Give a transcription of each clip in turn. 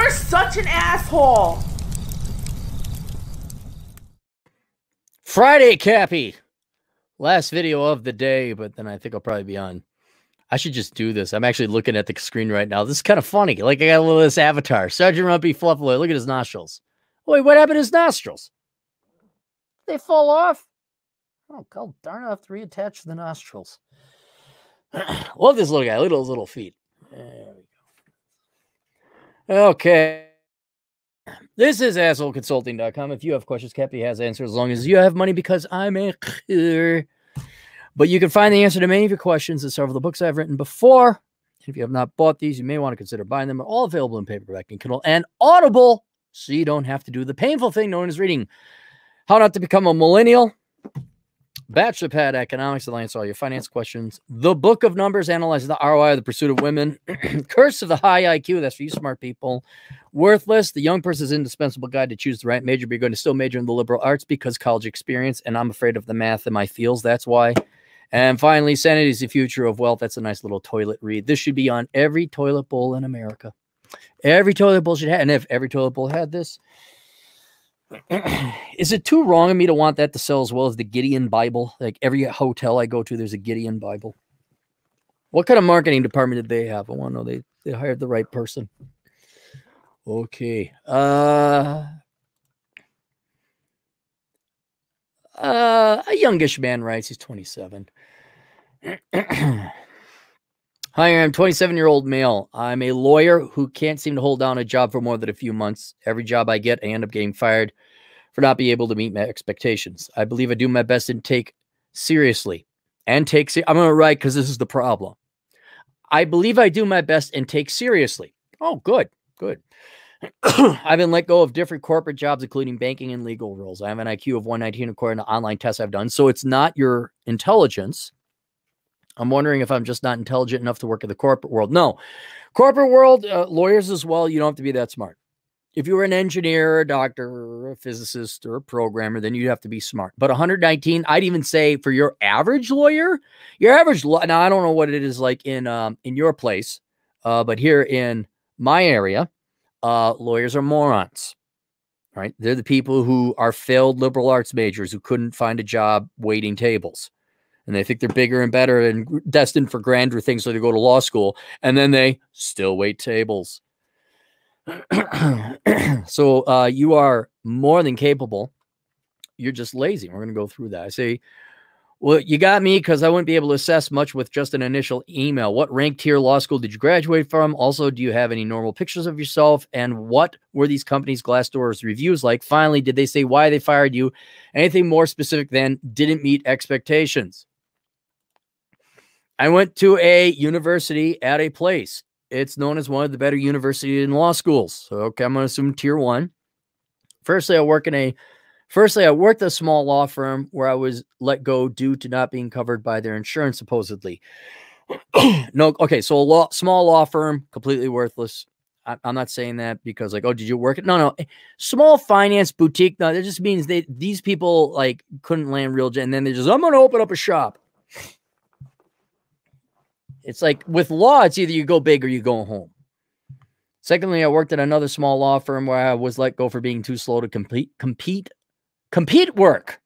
You're such an asshole. Friday, Cappy. Last video of the day, but then I think I'll probably be on. I should just do this. I'm actually looking at the screen right now. This is kind of funny. Like I got a little of this avatar. Sergeant Rumpy Fluffaloy. Look at his nostrils. Wait, what happened to his nostrils? They fall off? Oh, God darn, I have to reattach the nostrils. Love this little guy. Look at those little feet. There we go. Okay. This is assholeconsulting.com. If you have questions, Cappy has answers as long as you have money because I'm a clear. But you can find the answer to many of your questions in several of the books I've written before. If you have not bought these, you may want to consider buying them. They're all available in paperback and Kindle and Audible, so you don't have to do the painful thing known as reading. How Not to Become a Millennial, Bachelor Pad Economics, to answer all your finance questions. The Book of Numbers, analyzing the ROI of the pursuit of women. Curse of the High IQ, that's for you smart people. Worthless, the young person's indispensable guide to choose the right major, but you're going to still major in the liberal arts because college experience, and I'm afraid of the math in my feels, that's why. And finally, Sanity is the Future of Wealth. That's a nice little toilet read. This should be on every toilet bowl in America. Every toilet bowl should have, and if every toilet bowl had this, is it too wrong of me to want that to sell as well as the Gideon Bible? Like every hotel I go to, there's a Gideon Bible. What kind of marketing department did they have? I want to know they hired the right person. Okay. A youngish man writes, he's 27. Hi, I'm 27-year-old male. I'm a lawyer who can't seem to hold down a job for more than a few months. Every job I get, I end up getting fired for not being able to meet my expectations. I believe I do my best and take seriously. I'm going to write because this is the problem. I believe I do my best and take seriously. Oh, good, good. I've been let go of different corporate jobs, including banking and legal roles. I have an IQ of 119 according to online tests I've done. So it's not your intelligence. I'm wondering if I'm just not intelligent enough to work in the corporate world. No. Corporate world, lawyers as well, you don't have to be that smart. If you were an engineer, a doctor, or a physicist, or a programmer, then you'd have to be smart. But 119, I'd even say for your average lawyer, now I don't know what it is like in your place, but here in my area, lawyers are morons, right? They're the people who are failed liberal arts majors who couldn't find a job waiting tables. And they think they're bigger and better and destined for grander things, so they go to law school, and then they still wait tables. So you are more than capable. You're just lazy. We're going to go through that. I say, well, you got me because I wouldn't be able to assess much with just an initial email. What rank tier law school did you graduate from? Also, do you have any normal pictures of yourself? And what were these companies' Glassdoor's reviews like? Finally, did they say why they fired you? Anything more specific than didn't meet expectations? I went to a university at a place. It's known as one of the better universities in law schools. So, okay, I'm going to assume tier 1. Firstly, I worked at a small law firm where I was let go due to not being covered by their insurance, supposedly. No, okay, so a small law firm, completely worthless. I'm not saying that because, like, oh, did you work it? No. Small finance boutique. No, that just means these people, like, couldn't land real, and then they just, I'm going to open up a shop. It's like with law, it's either you go big or you go home. Secondly, I worked at another small law firm where I was let go for being too slow to compete work.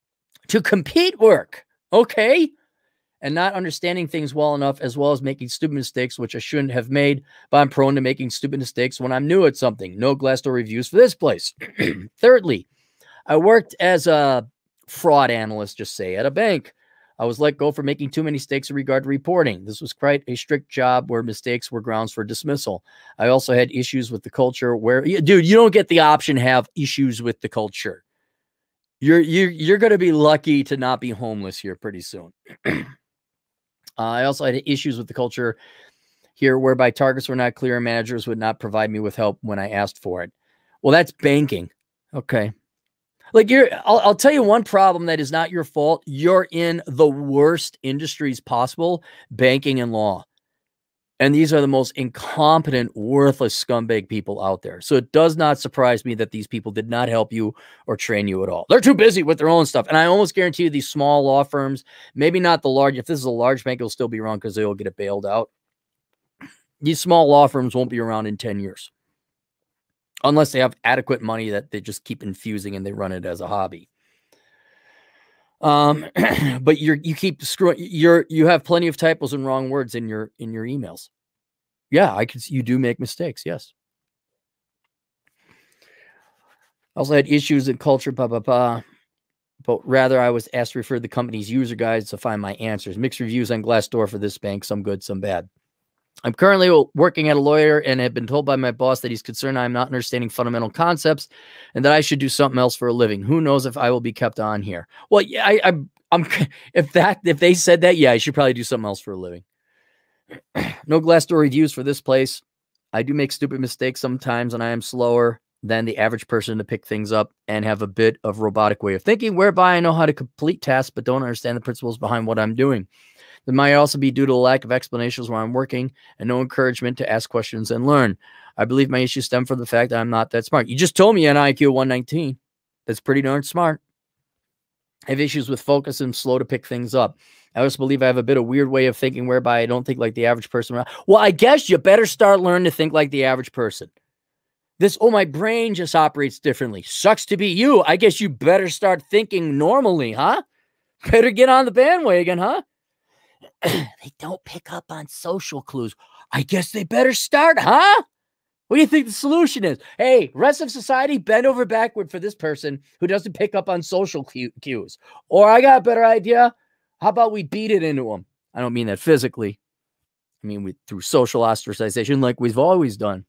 Okay. And not understanding things well enough, as well as making stupid mistakes, which I shouldn't have made, but I'm prone to making stupid mistakes when I'm new at something. No Glassdoor reviews for this place. Thirdly, I worked as a fraud analyst, just say, at a bank. I was let go for making too many mistakes in regard to reporting. This was quite a strict job where mistakes were grounds for dismissal. I also had issues with the culture where, dude, you don't get the option to have issues with the culture. You're going to be lucky to not be homeless here pretty soon. I also had issues with the culture here whereby targets were not clear and managers would not provide me with help when I asked for it. Well, that's banking. Okay. Like I'll tell you one problem that is not your fault. You're in the worst industries possible, banking and law. And these are the most incompetent, worthless scumbag people out there. So it does not surprise me that these people did not help you or train you at all. They're too busy with their own stuff. And I almost guarantee you these small law firms, maybe not the large, if this is a large bank, it'll still be around because they'll get it bailed out. These small law firms won't be around in 10 years. unless they have adequate money that they just keep infusing and they run it as a hobby. But you keep screwing. You have plenty of typos and wrong words in your emails. Yeah, you do make mistakes. Yes. I also had issues in culture, but rather I was asked to refer to the company's user guides to find my answers. Mixed reviews on Glassdoor for this bank, some good, some bad. I'm currently working at a lawyer and have been told by my boss that he's concerned I'm not understanding fundamental concepts and that I should do something else for a living. Who knows if I will be kept on here? Well, yeah, I'm if they said that, yeah, I should probably do something else for a living. No Glassdoor reviews for this place. I do make stupid mistakes sometimes, and I am slower than the average person to pick things up and have a bit of robotic way of thinking, whereby I know how to complete tasks but don't understand the principles behind what I'm doing. It might also be due to a lack of explanations where I'm working and no encouragement to ask questions and learn. I believe my issues stem from the fact that I'm not that smart. You just told me an IQ of 119. That's pretty darn smart. I have issues with focus and slow to pick things up. I also believe I have a bit of weird way of thinking whereby I don't think like the average person. Well, I guess you better start learning to think like the average person. My brain just operates differently. Sucks to be you. I guess you better start thinking normally, huh? Better get on the bandwagon, huh? They don't pick up on social clues. I guess they better start, huh? What do you think the solution is? Hey, rest of society, bend over backward for this person who doesn't pick up on social cues. Or I got a better idea. How about we beat it into them? I don't mean that physically. I mean through social ostracization like we've always done.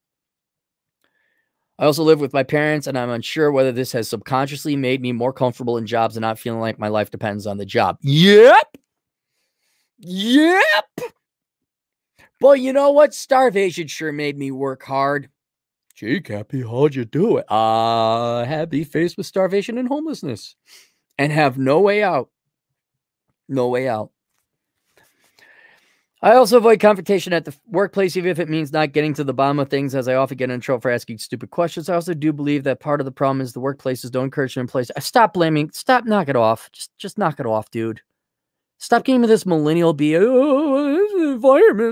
I also live with my parents, and I'm unsure whether this has subconsciously made me more comfortable in jobs and not feeling like my life depends on the job. Yep. But you know what? Starvation sure made me work hard. Gee, Cappy, how'd you do it? I had to be faced with starvation and homelessness and have no way out. No way out. I also avoid confrontation at the workplace, even if it means not getting to the bottom of things, as I often get in trouble for asking stupid questions. I also do believe that part of the problem is the workplaces don't encourage employees. Stop blaming. Stop. Knock it off. Just knock it off, dude. Stop getting with this millennial environment.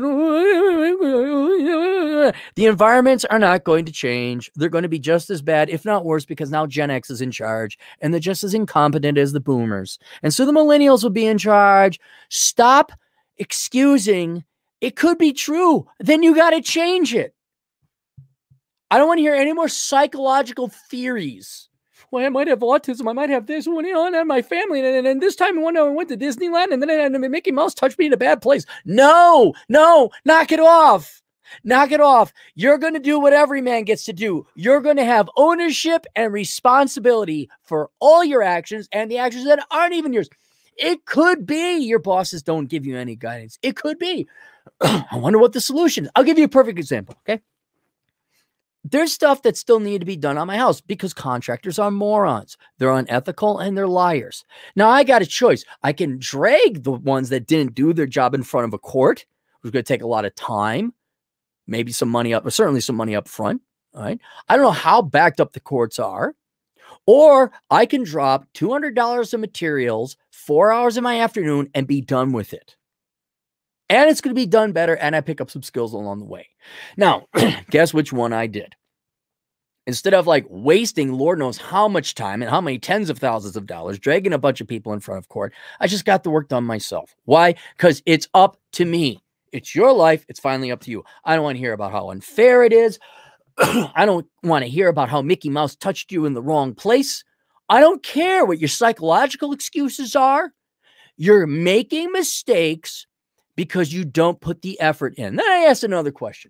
The environments are not going to change. They're going to be just as bad, if not worse, because now Gen X is in charge, and they're just as incompetent as the boomers. And so the millennials will be in charge. Stop excusing. It could be true. Then you got to change it. I don't want to hear any more psychological theories. Well, I might have autism. I might have this one on my family. And this time I went to Disneyland and then Mickey Mouse touched me in a bad place. No, knock it off. Knock it off. You're going to do what every man gets to do. You're going to have ownership and responsibility for all your actions and the actions that aren't even yours. It could be your bosses don't give you any guidance. It could be. I wonder what the solution is. I'll give you a perfect example, okay? There's stuff that still need to be done on my house because contractors are morons. They're unethical and they're liars. Now, I got a choice. I can drag the ones that didn't do their job in front of a court, which is going to take a lot of time, maybe some money up, or certainly some money up front. All right. I don't know how backed up the courts are. Or I can drop $200 of materials, 4 hours in my afternoon, and be done with it. And it's going to be done better, and I pick up some skills along the way. Now, guess which one I did? Instead of like wasting Lord knows how much time and how many tens of thousands of dollars dragging a bunch of people in front of court, I just got the work done myself. Why? Because it's up to me. It's your life. It's finally up to you. I don't want to hear about how unfair it is. I don't want to hear about how Mickey Mouse touched you in the wrong place. I don't care what your psychological excuses are. You're making mistakes because you don't put the effort in. Then I asked another question.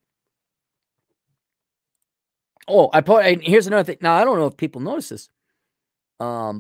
Oh, here's another thing. Now, I don't know if people notice this. Then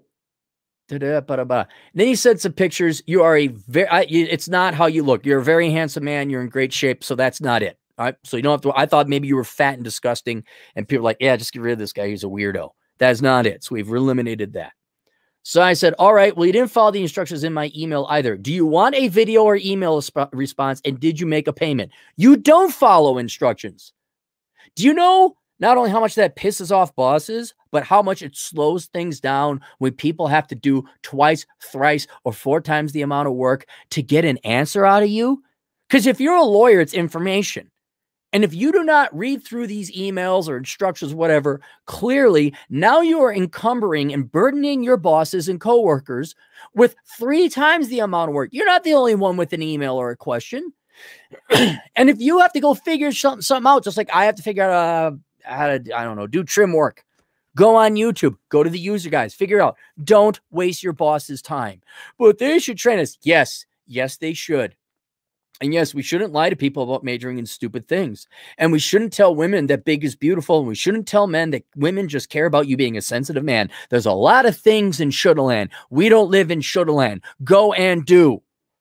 he said some pictures. You are it's not how you look. You're a very handsome man. You're in great shape. So that's not it. All right. So you don't have to, I thought maybe you were fat and disgusting and people are like, yeah, just get rid of this guy. He's a weirdo. That's not it. So we've eliminated that. So I said, all right, well, you didn't follow the instructions in my email either. Do you want a video or email response? And did you make a payment? You don't follow instructions. Do you know not only how much that pisses off bosses, but how much it slows things down when people have to do twice, thrice, or 4 times the amount of work to get an answer out of you? Because if you're a lawyer, it's information. And if you do not read through these emails or instructions, whatever, clearly now you are encumbering and burdening your bosses and coworkers with 3 times the amount of work. You're not the only one with an email or a question. And if you have to go figure something out, just like I have to figure out how to, I don't know, do trim work, go on YouTube, go to the user guides, figure out. Don't waste your boss's time. But they should train us. Yes, they should. And yes, we shouldn't lie to people about majoring in stupid things. And we shouldn't tell women that big is beautiful. And we shouldn't tell men that women just care about you being a sensitive man. There's a lot of things in Shoulda-land. We don't live in Shoulda-land. Go and do.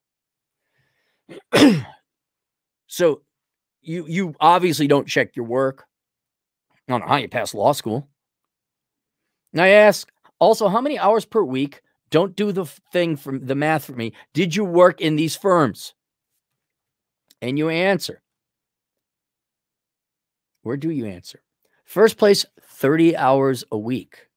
So you obviously don't check your work. I don't know how you pass law school. Now I ask also, how many hours per week? Don't do the thing from the math for me. Did you work in these firms? And you answer. Where do you answer? First place, 30 hours a week.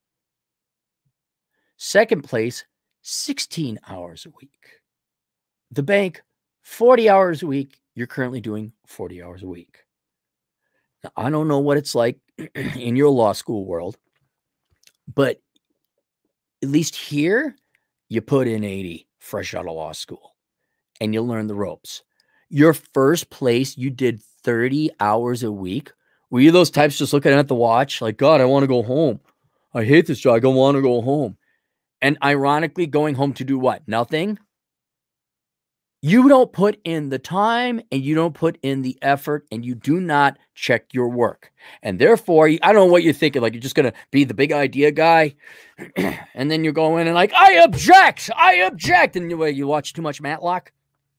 Second place, 16 hours a week. The bank, 40 hours a week. You're currently doing 40 hours a week. Now, I don't know what it's like in your law school world, but at least here, you put in 80 fresh out of law school and you learn the ropes. Your first place, you did 30 hours a week. Were you those types just looking at the watch like, God, I want to go home. I hate this job. I don't want to go home. And ironically, going home to do what? Nothing. You don't put in the time and you don't put in the effort and you do not check your work. And therefore, I don't know what you're thinking. Like, you're just going to be the big idea guy. And then you go in and like, I object. And you watch too much Matlock.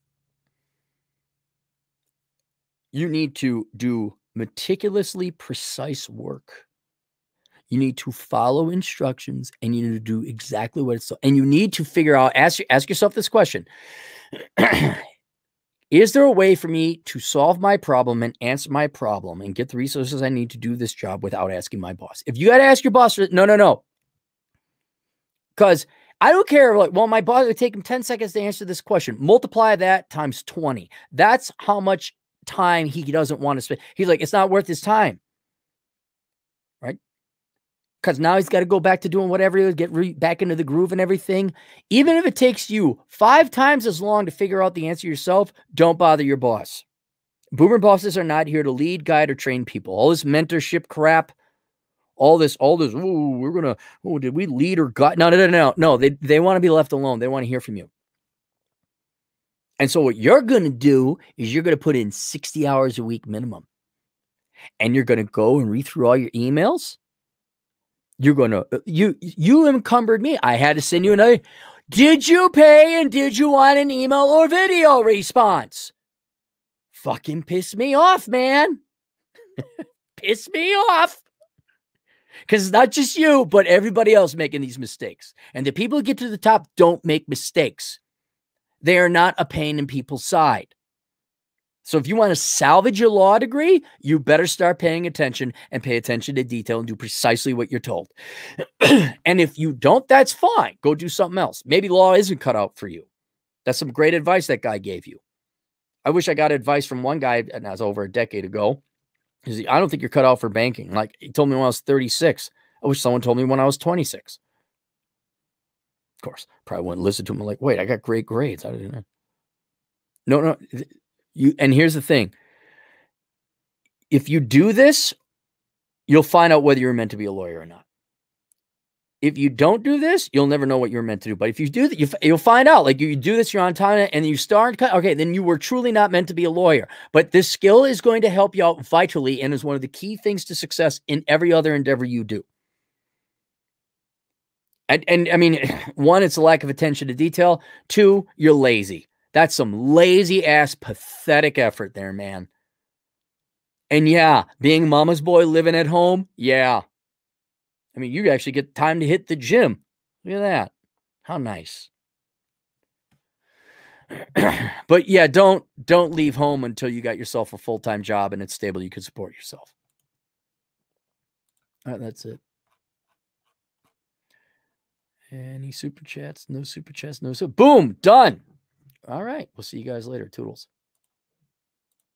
You need to do meticulously precise work. You need to follow instructions and you need to do exactly what it's. And you need to figure out, ask yourself this question. Is there a way for me to solve my problem and answer my problem and get the resources I need to do this job without asking my boss? If you got to ask your boss, no. Because I don't care. Like, well, my boss would take him 10 seconds to answer this question. Multiply that times 20. That's how much time he doesn't want to spend. He's like, it's not worth his time. Right? Because now he's got to go back to doing whatever, get back into the groove and everything. Even if it takes you 5 times as long to figure out the answer yourself, don't bother your boss. Boomer bosses are not here to lead, guide, or train people. All this mentorship crap, all this, did we lead or guide? No. They want to be left alone. They want to hear from you. And so what you're going to do is you're going to put in 60 hours a week minimum. And you're going to go and read through all your emails. You're going to, you encumbered me. I had to send you another. Did you pay and did you want an email or video response? Fucking piss me off, man. Piss me off. Because it's not just you, but everybody else making these mistakes. And the people who get to the top don't make mistakes. They are not a pain in people's side. So if you want to salvage your law degree, you better start paying attention and pay attention to detail and do precisely what you're told. And if you don't, that's fine. Go do something else. Maybe law isn't cut out for you. That's some great advice that guy gave you. I wish I got advice from one guy, and that was over a decade ago. I don't think you're cut out for banking. Like, he told me when I was 36. I wish someone told me when I was 26. Of course, probably wouldn't listen to him. I'm like, wait, I got great grades. I didn't know. No. And here's the thing. If you do this, you'll find out whether you're meant to be a lawyer or not. If you don't do this, you'll never know what you're meant to do. But if you do that, you'll find out. Like, you do this, you're on time, and you start. Okay, then you were truly not meant to be a lawyer. But this skill is going to help you out vitally and is one of the key things to success in every other endeavor you do. And I mean, 1, it's a lack of attention to detail. 2, you're lazy. That's some lazy ass pathetic effort there, man. And yeah, being mama's boy living at home. Yeah. I mean, you actually get time to hit the gym. Look at that. How nice. But yeah, don't leave home until you got yourself a full-time job and it's stable. You can support yourself. All right, that's it. Any super chats? No super chats. No. So boom, done. All right. We'll see you guys later. Toodles.